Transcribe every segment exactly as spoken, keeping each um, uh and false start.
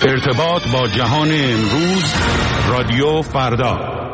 ارتباط با جهان امروز، رادیو فردا.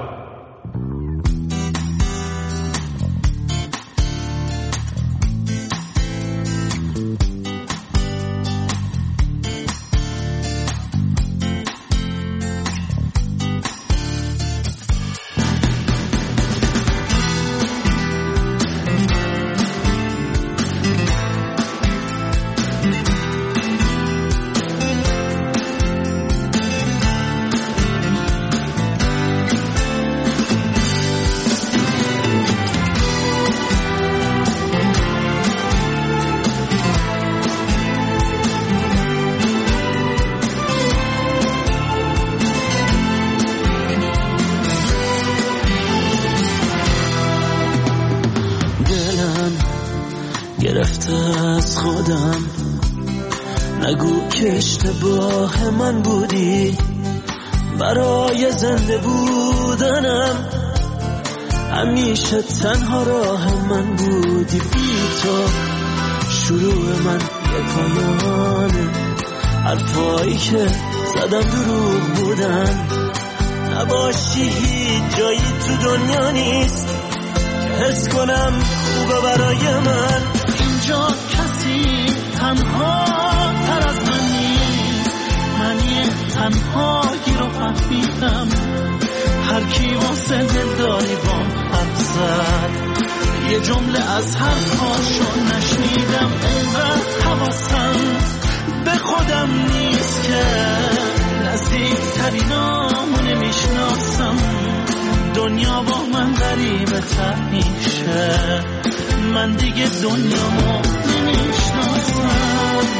گرفته از خودم، نگو که اشتباه من بودی، برای زنده بودنم همیشه تنها راه من بودی. بی تو شروع من یه پایانه، حرفایی که زدم دروغ بودن. نباشی هیچ جایی تو دنیا نیست که حس کنم خوبه برای من. اینجا کسی تنها تر از من نیست، من یه تنهایی رو فهمیدم. هر کی واسه دلداری بام حرف زد، یه جمله از حرفاشو نشنیدم. اینقدر حواسم به خودم نیست که نزدیکترینامو نمیشناسم. دنیا با من غریبه تر میشه، من دیگه دنیامو نمیشناسم.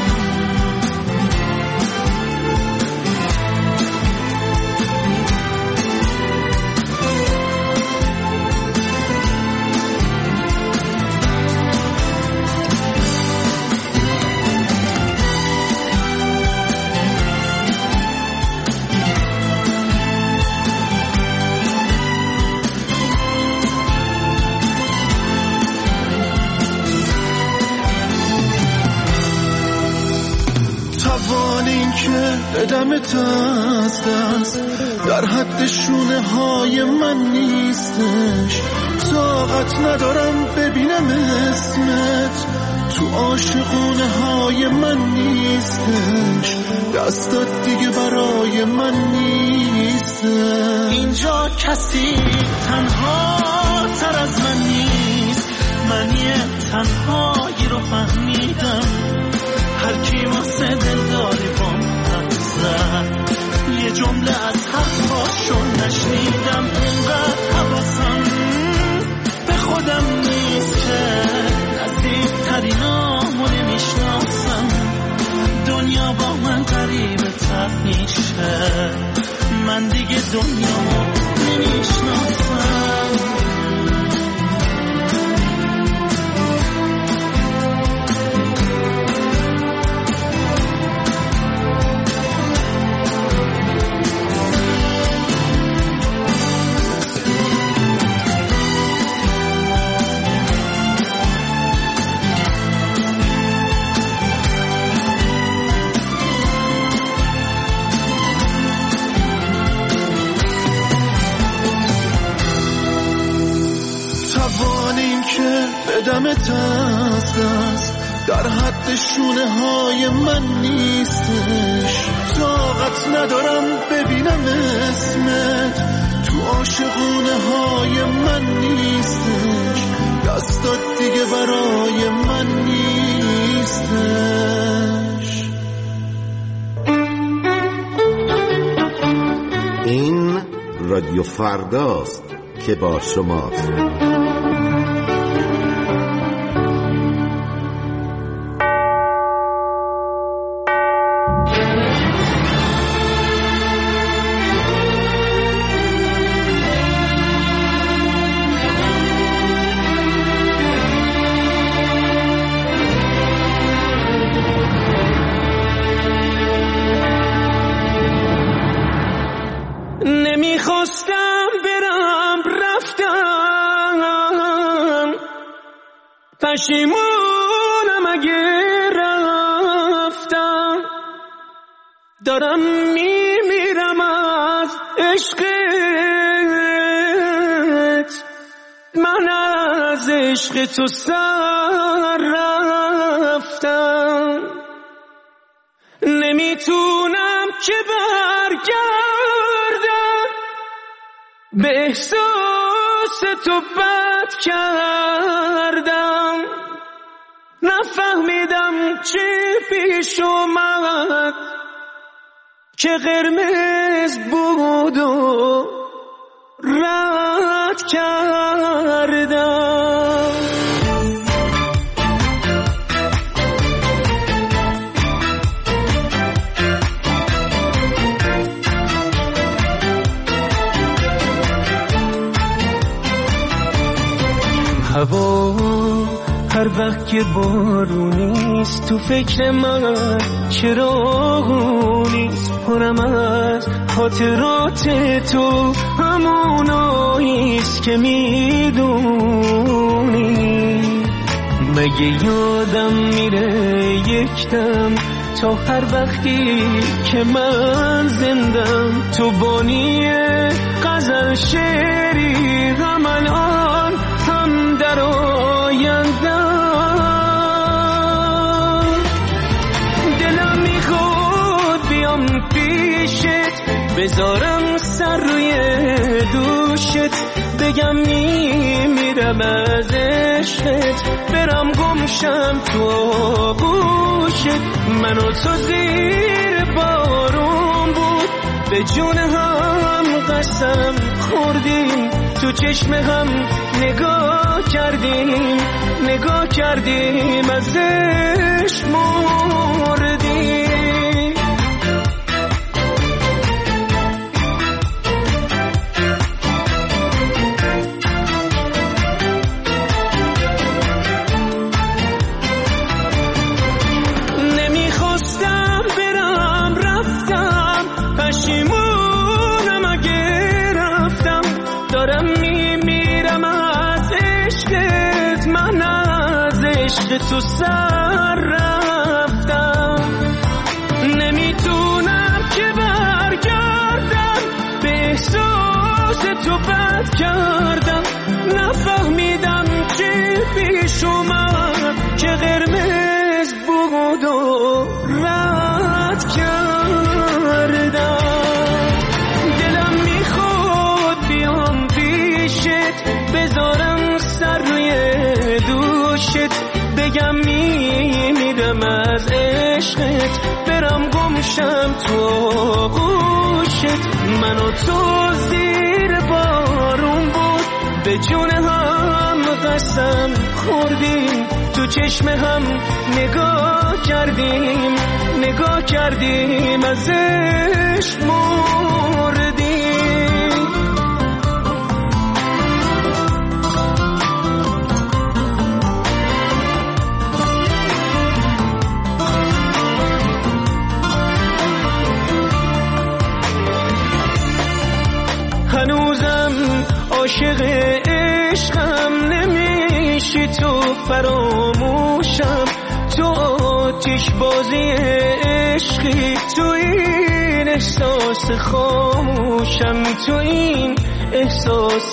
بدمت از دست در حد شونه های من نیستش. طاقت ندارم ببینم اسمت تو عاشقونه های من نیستش. دستات دیگه برای من نیستش. اینجا کسی تنها تر از من نیست، من یه تنهایی رو فهمیدم. هر کی واسه دلداری بام زد، یه جمله از حرفاشو نشنیدم. اینقدر حواسم به خودم نیست که نزدیکترینامو نمیشناسم. دنیا با من غریبه تر میشه، من دیگه دنیامو نمیشناسم. بدمت از دست در حد شونه های من نیستش. طاقت ندارم ببینم اسمت تو عاشقونه های من نیستش. دستات دیگه برای من نیستش. این رادیو فرداست که با شماست. نمیخواستم برم رفتم، پشیمونم اگه رفتم. دارم میمیرم از عشقت، من از عشق تو سر رفتم، نمیتونم که برگردم، به احساس تو بد کردم، نفهمیدم چی پیش اومد که قرمز بود و رد کردم. هوا هر وقت که بارونیست تو فکر من چراغونیست، پرم از خاطرات تو هموناییست که میدونی. مگه یادم میره یک دم تا هر وقتی که من زندم، تو بانی غزل شعری هم الان هم در آیندم. دلم میخواد بیام پیشت، بذارم سر روی دوشت، بگم میمیرم از عشقت، برم گمشم تو آغوشت. من و تو زیر بارون بود، به جون هم قسم خوردیم، تو چشم هم نگاه کردیم، نگاه کردیم از عشق مردیم. نمیخواستم برم رفتم، پشیمونم اگه رفتم، دارم میمیرم از عشقت، من از عشق تو سر رفتم، نمیتونم که برگردم، به احساس تو بد کردم، نفهمیدم چی پیش اومد که قرمز بود و رد کردم. دلم میخواد بیام پیشت، بذارم سر روی دوشت، بگم میمیرم از عشقت، برم گمشم تو آغوشت. من و تو زیر بارون بود، به جون هم قسم خوردیم، تو چشم هم نگاه کردیم، نگاه کردیم از عشق مردیم. هنوزم عاشق عشقم، نمیشی تو فراموشم، تو آتش بازی عشقی، تو این احساس خاموشم، تو این احساس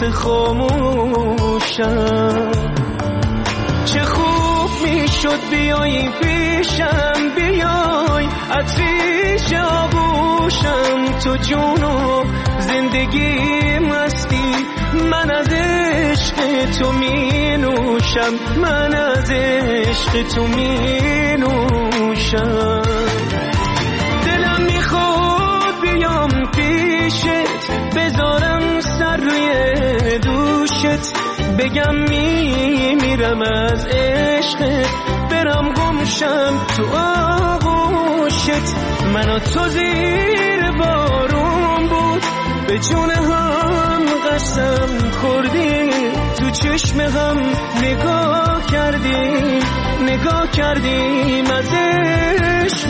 خاموشم. چه خوب میشد بیای پیشم، بیای عطریش آغوشم، تو جونو زندگی مستی، من از عشق تو می نوشم، من از عشق تو می نوشم. دلم میخواد بیام پیشت، بذارم سر روی دوشت، بگم میمیرم از عشقت، برم گمشم تو آغوشت. من و تو زیر بارون بود، به جون هم قسم خوردیم، تو چشم هم نگاه کردیم، نگاه کردیم از عشق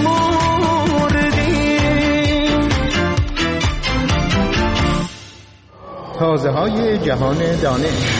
مردیم. تازه های جهان دانش.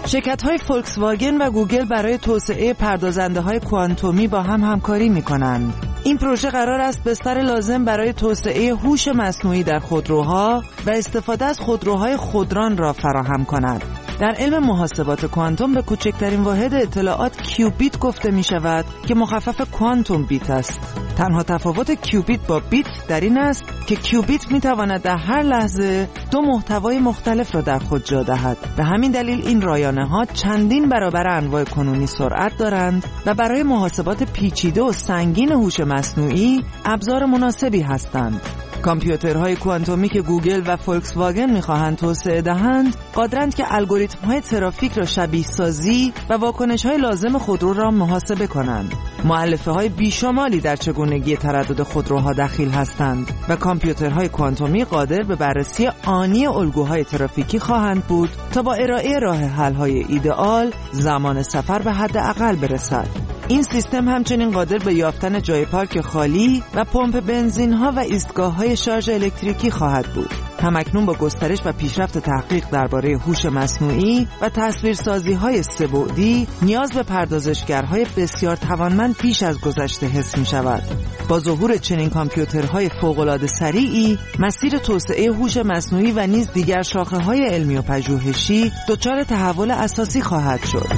شرکت‌های فولکس واگن و گوگل برای توسعه پردازنده‌های کوانتومی با هم همکاری می‌کنند. این پروژه قرار است بستر لازم برای توسعه هوش مصنوعی در خودروها و استفاده از خودروهای خودران را فراهم کند. در علم محاسبات کوانتوم به کوچکترین واحد اطلاعات کیوبیت گفته می شود که مخفف کوانتوم بیت است. تنها تفاوت کیوبیت با بیت در این است که کیوبیت می تواند در هر لحظه دو محتوای مختلف را در خود جا دهد. به همین دلیل این رایانه ها چندین برابر انواع کنونی سرعت دارند و برای محاسبات پیچیده و سنگین هوش مصنوعی ابزار مناسبی هستند. کامپیوترهای کوانتومی که گوگل و فولکس واگن می‌خواهند توسعه دهند، قادرند که الگوریتم‌های ترافیک را شبیه سازی و واکنش‌های لازم خودرو را محاسبه کنند. مؤلفه‌های بیشمالی در چگونگی تردد خودروها دخیل هستند و کامپیوترهای کوانتومی قادر به بررسی آنی الگوهای ترافیکی خواهند بود تا با ارائه راه حل‌های ایدئال زمان سفر به حد اقل برسد. این سیستم همچنین قادر به یافتن جای پارک خالی و پمپ بنزین‌ها و ایستگاه‌های شارژ الکتریکی خواهد بود. همکنون با گسترش و پیشرفت تحقیق درباره هوش مصنوعی و تصویرسازی‌های سه‌بعدی، نیاز به پردازشگرهای بسیار توانمند بیش از گذشته حس می‌شود. با ظهور چنین کامپیوترهای فوق‌العاده سریعی، مسیر توسعه هوش مصنوعی و نیز دیگر شاخه‌های علمی و پژوهشی دچار تحول اساسی خواهد شد.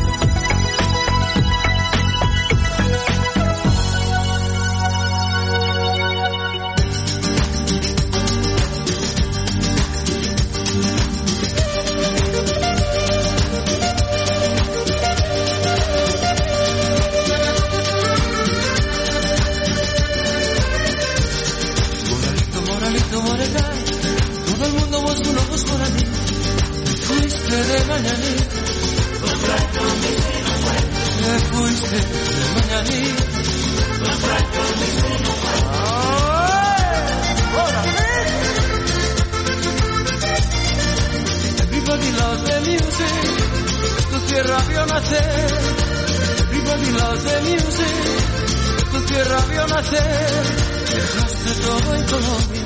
Everybody loves the music, tu tierra vio nacer. Everybody loves the music, tu tierra vio nacer. Dejaste todo en Colombia,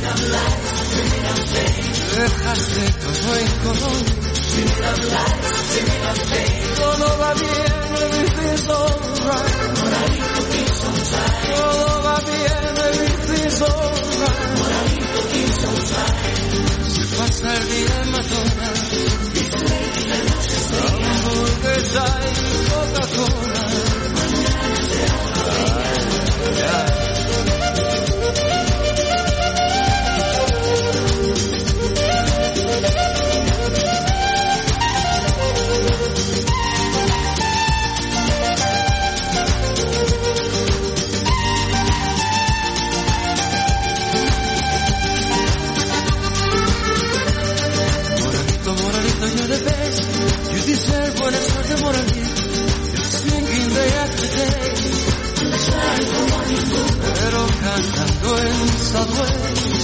dejaste todo en Colombia. Todo va bien, everything's alright. Todo va bien, everything's alright. Se pasa el día en McDonald's, hamburguesa y Coca-Cola. You're the best, you deserve what I'm talking about. You're singing day after day, pero cantando en Southwest.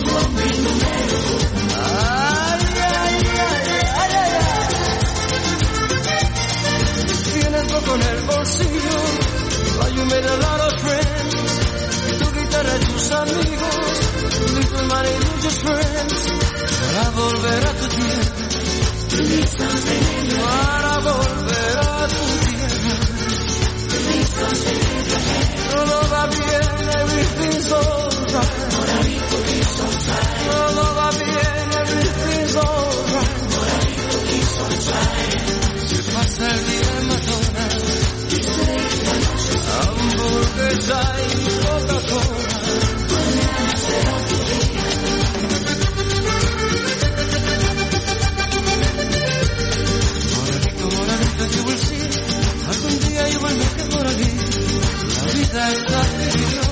Ay, ay, ay, ay, ay, ay. Tienes poco en el bolsillo, but you made a lot of friends. Tu guitarra y tus amigos, little money, muchos friends. Para volver a tu tierra, para volver a tu tierra. Todo va bien, everything's alright. Todo va bien, everything's alright. Se pasa el día en McDonald's, hamburguesa y Coca-Cola. You will see, algún día yo vuelvo a que por aquí. La vida está feliz.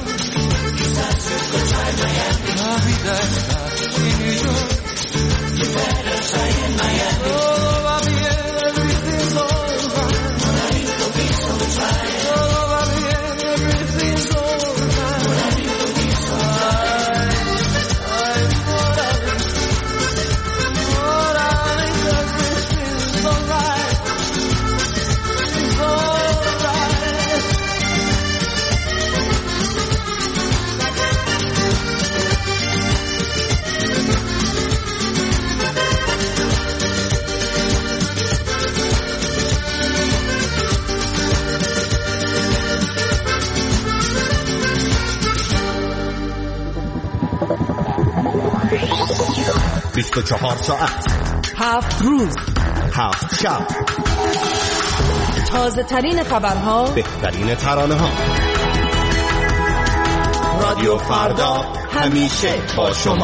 La vida está en New York. Todo va bien, everything's alright. Todo va bien, everything's alright. بیست و چهار ساعت، هفت روز، هفت شب، تازه ترین خبرها، بهترین ترانه ها. رادیو فردا همیشه با شما.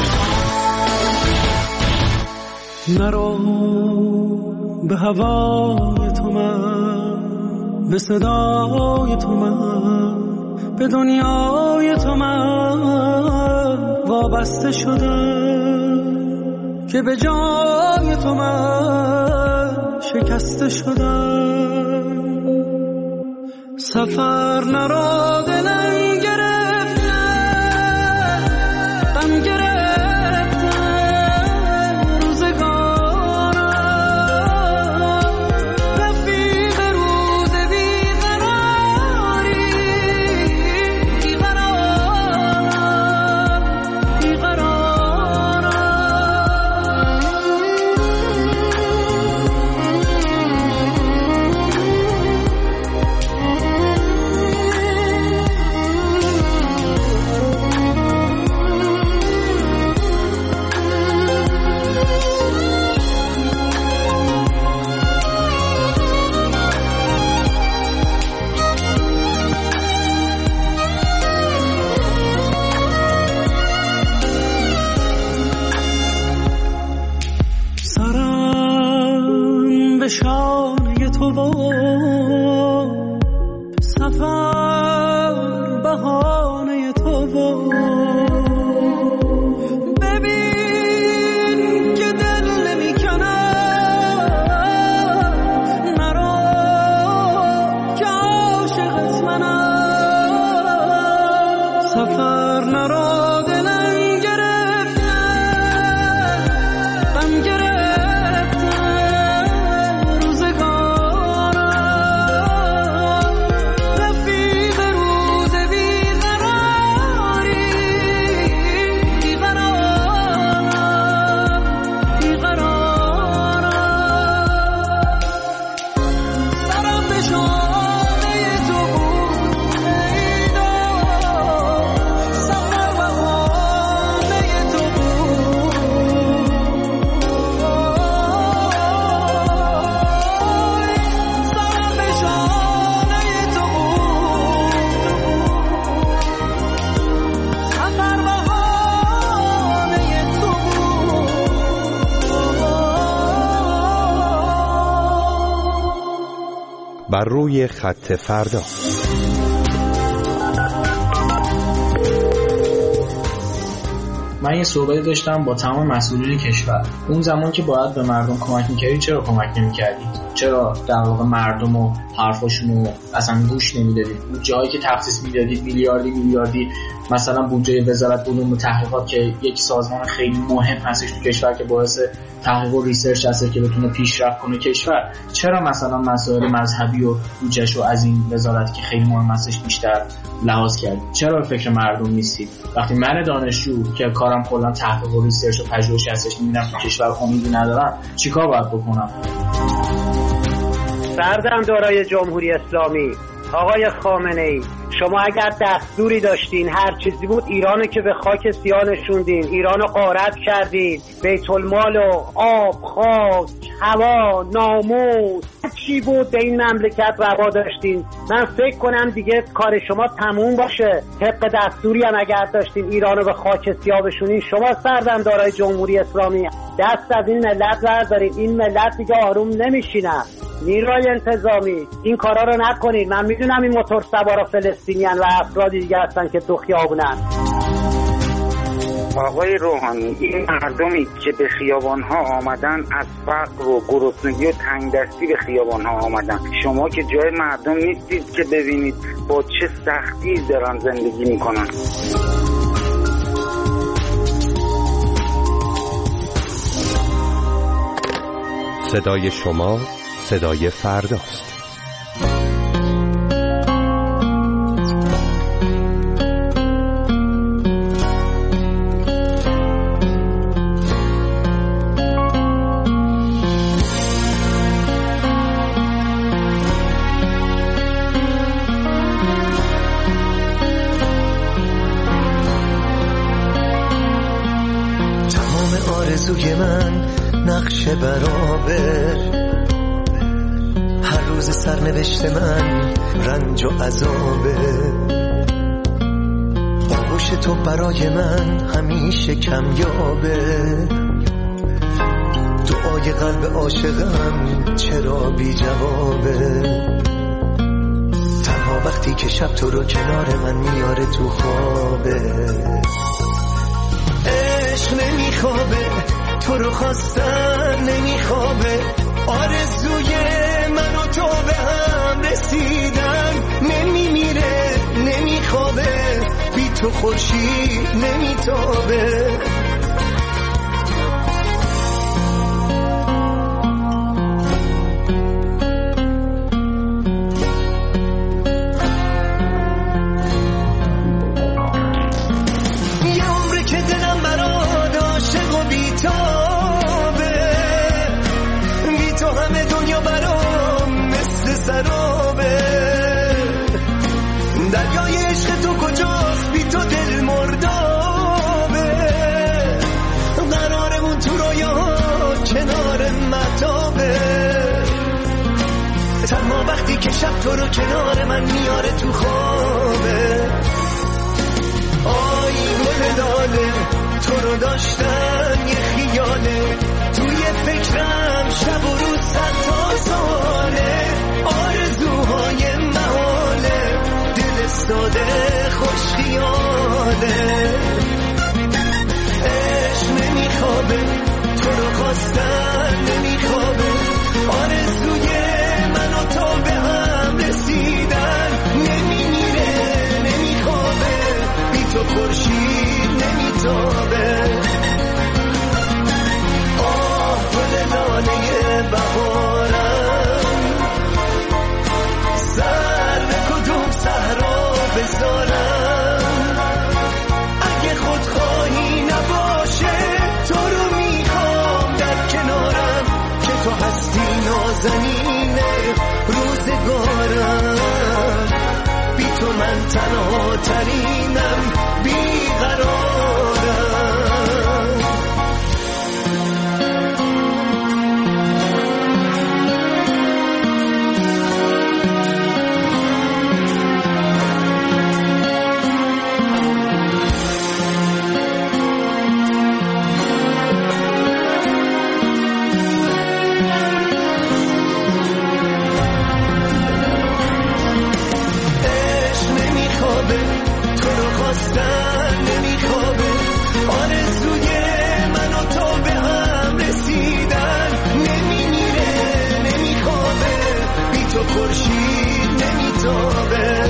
نرو به هوای تو من، به صدای تو من، به دنیای تو من وابسته شدم، که به جای تو من شکسته شدم. سفر نرو دلم گرفته، غم گرفته روزگارم، رفیق روز بیقراری، بیقرارم، بیقرارم. سرم به شانه تو با سفر بهانه تو با، ببین که دل نمی کنم، نرو که عاشقت منم. سفر نرو دلم گرفته، غم گرفته روزگارم، رفیق روز بیقراری، بیقرارم، بیقرارم. سرم به شانه تو بود ای دار، سفر بهانه تو بود، سرم به شانه تو بود، سفر بهانه تو بود. بر روی خط فردا. من یه صحبتی داشتم با تمام مسئولین کشور. اون زمان که باید به مردم کمک میکردی چرا کمک نمیکردید؟ چرا در واقع مردم و حرفاشونو اصلا گوش نمیدادید؟ اون جایی که تخصیص میدادید میلیاردی میلیاردی، مثلا بودجه وزارت علوم و تحقیقات که یک سازمان خیلی مهم هستش تو کشور که باعث تحقیق و ریسرچ هست که بتونه پیشرفت کنه کشور، چرا مثلا مسائل مذهبی و بودجهشو از این وزارت که خیلی مهم هستش بیشتر لحاظ کردید؟ چرا به فکر مردم نیستید؟ وقتی من دانشجو که کارم کلا تحقیق و ریسرچ و پژوهش هستش میبینم تو کشور امیدی ندارم، چیکار باید بکنم؟ سردمدارای جمهوری اسلامی، آقای خامنه‌ای، شما اگر دستوری داشتین هر چیزی بود ایرانو که به خاک سیاه نشوندین، ایرانو غارت کردین، بیت المال و آب، خاک، هوا، ناموس، چی بود به این مملکت روا داشتین. من فکر کنم دیگه کار شما تموم باشه. طبق دستوری هم اگر داشتین ایرانو به خاک سیاه بشونین، شما سردمدارای جمهوری اسلامی دست از این ملت بردارین. این ملت دیگه آروم نمیشینن. نیروی انتظامی این کارا رو نکنید. من میدونم این موتور سوارا فلسطینیان و افرادی دیگه هستن که تو خیابونن. آقای روحانی، این مردمی که به خیابان‌ها آمدن از فقر و گرسنگی و تنگدستی به خیابان‌ها آمدن، شما که جای مردم نیستید که ببینید با چه سختی دارن زندگی میکنن. صدای شما صدای فرداست. آرزوی من نقش برابر، هر روز سرنوشت من رنج و عذابه، آغوش تو برای من همیشه کمیابه، دعای قلب عاشقم چرا بی جوابه، تنها وقتی که شب تو رو کنار من میاره تو خوابه، عشق نمیخوابه تو رو خواستن نمیخوابه، آرزوی من و تو به هم رسیدن نمیمیره نمیخوابه، بی تو خورشید نمیتابه، دریای عشق تو کجاست بی تو دل مردابه، قرارمون تو رویاها کنار مهتابه، تنها وقتی که شب تو رو کنار من میاره تو خوابه، آی گل لاله تو رو داشتن یه خیاله، توی فکرم شب و روز صد تا ساله، آرزوهای محاله دل ساده خوش خیاله، عشق نمیخوابه تو رو خواستن نمیخوابه، آرزوی من و تو به هم رسیدن نمیمیره نمیخوابه، بی تو خورشید نمیتابه، آه گل لاله بهارم سر به کدوم صحرا بذارم، اگه خودخواهی نباشه تو رو میخوام در کنارم، که تو هستی نازنین روزگارم، بی تو من تنها ترینم بیقرارم. تو رو خواستن نمیخوابه، آرزوی من و تو به هم رسیدن نمیمیره نمیخوابه، بی تو خورشید نمیتابه،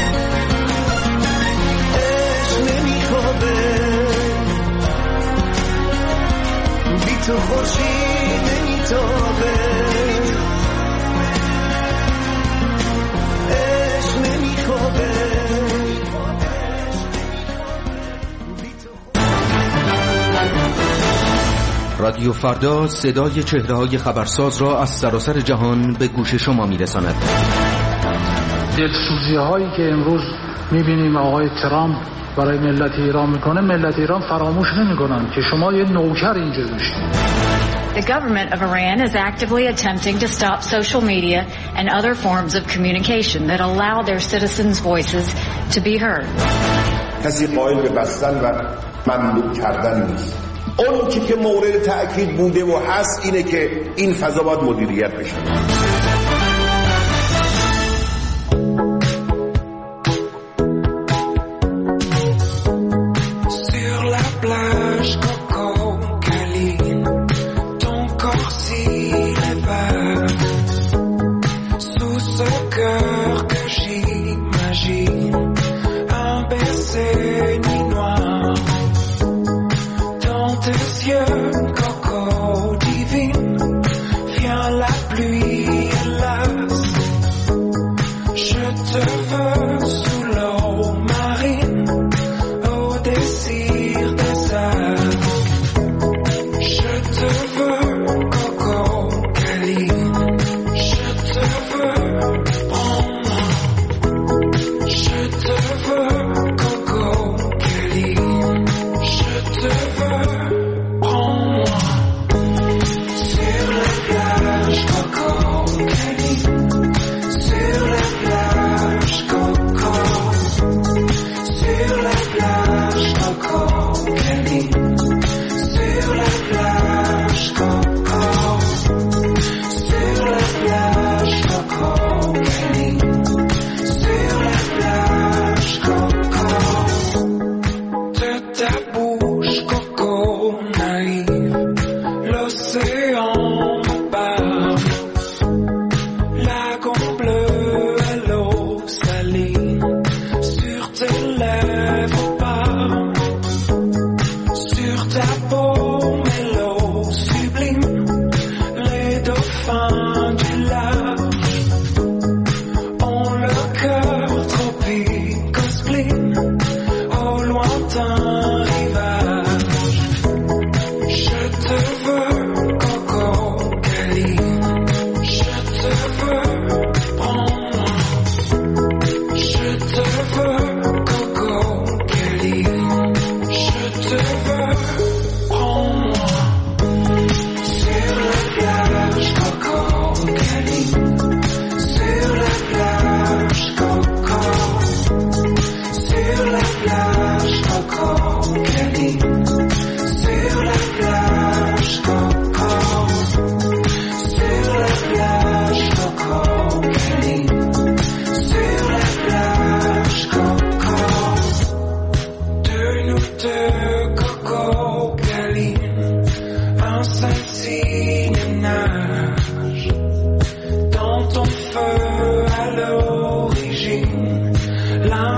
عشق نمیخوابه بی تو خورشید نمیتابه، عشق نمیخوابه. رادیو فردا صدای چهره‌های خبرساز را از سراسر جهان به گوش شما می‌رساند. دلسوزی‌هایی که امروز می‌بینیم آقای ترامپ برای ملت ایران میکنه، ملت ایران فراموش نمی‌کنن که شما یه نوکر اینجا داشتید. The government of Iran is actively attempting to stop social media and other forms of communication that allow their citizens' voices to be heard. کسی قائل به بستن و ممنوع کردن نیست. اون که که مورد تأکید بوده و هست اینه که این فضا باید مدیریت بشه. Prends-moi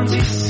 dice